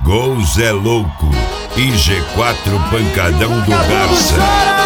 Gols é louco. IG4 pancadão do Garça.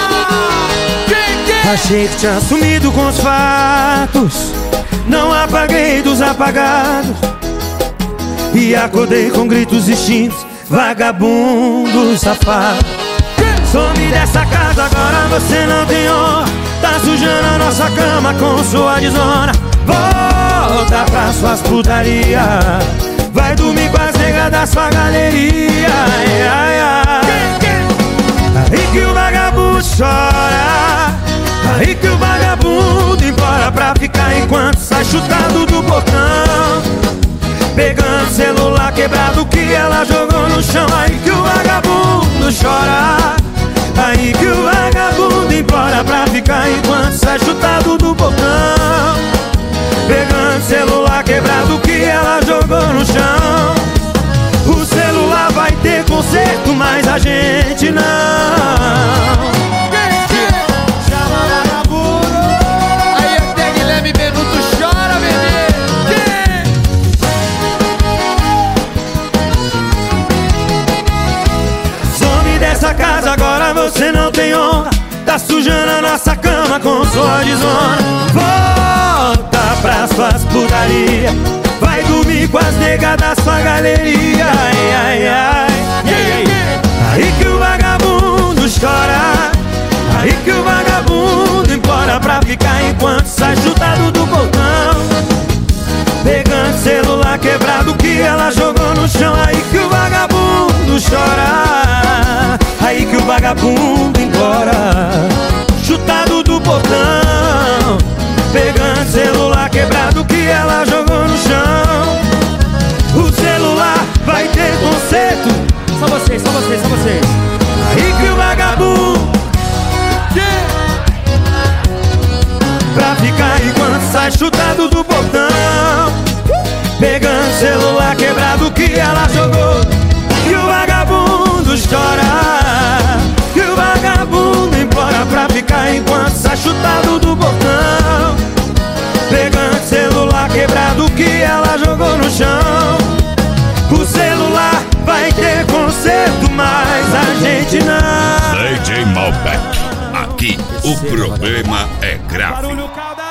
Achei que tinha sumido com os fatos, não apaguei dos apagados, e acordei com gritos extintos, vagabundo safado. Some dessa casa, agora você não tem honra, tá sujando a nossa cama com sua desonra. Volta pra suas putaria, vai dormir com as negas da sua galeria. Ai, ai, ai. Aí que o vagabundo chora, aí que o vagabundo implora pra ficar enquanto sai chutado do portão, pegando celular quebrado que ela jogou no chão. Aí que o vagabundo chora, aí que o vagabundo implora pra ficar enquanto sai chutado do portão, pegando celular quebrado que ela jogou no chão. O celular vai ter conserto, mas a gente não. Chama vagabundo. Aí até Guilherme Benuto chora, bebê. Some dessa casa, agora você não tem honra, tá sujando a nossa cama com sua desonra. Volta pra suas putaria, vai dormir com as negas da sua galeria. Ai, ai, ai. Aí que o vagabundo chora, aí que o vagabundo implora pra ficar enquanto sai chutado do portão, pegando celular quebrado que ela jogou no chão. Aí que o vagabundo chora, aí que o vagabundo implora, chutado do portão, pegando celular quebrado que ela jogou no chão. O celular vai ter conserto, só vocês, só vocês, só vocês. Aí que o vagabundo pra ficar enquanto sai chutado do portão, pegando celular quebrado que ela jogou. Que o vagabundo chora, que o vagabundo implora pra ficar enquanto sai chutado do portão, pegando celular quebrado que ela jogou no chão. O celular vai ter conserto, mas a gente não. DJ Malbec, aqui o problema é grave.